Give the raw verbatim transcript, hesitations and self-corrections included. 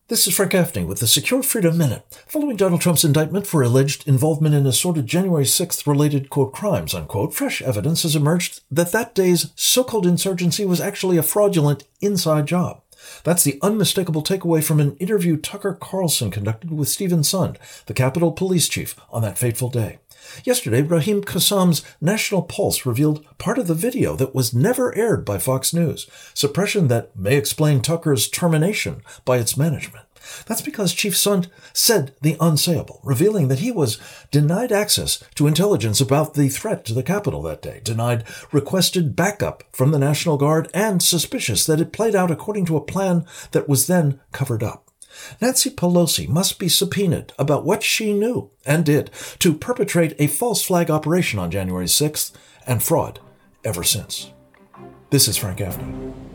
This is Frank Gaffney with the Secure Freedom Minute. Following Donald Trump's indictment for alleged involvement in assorted January sixth related, quote, crimes, unquote, fresh evidence has emerged that that day's so-called insurgency was actually a fraudulent inside job. That's the unmistakable takeaway from an interview Tucker Carlson conducted with Stephen Sund, the Capitol Police Chief, on that fateful day. Yesterday, Raheem Kassam's National Pulse revealed part of the video that was never aired by Fox News, suppression that may explain Tucker's termination by its management. That's because Chief Sund said the unsayable, revealing that he was denied access to intelligence about the threat to the Capitol that day, denied requested backup from the National Guard, and suspicious that it played out according to a plan that was then covered up. Nancy Pelosi must be subpoenaed about what she knew and did to perpetrate a false flag operation on January sixth and fraud ever since. This is Frank Gaffney.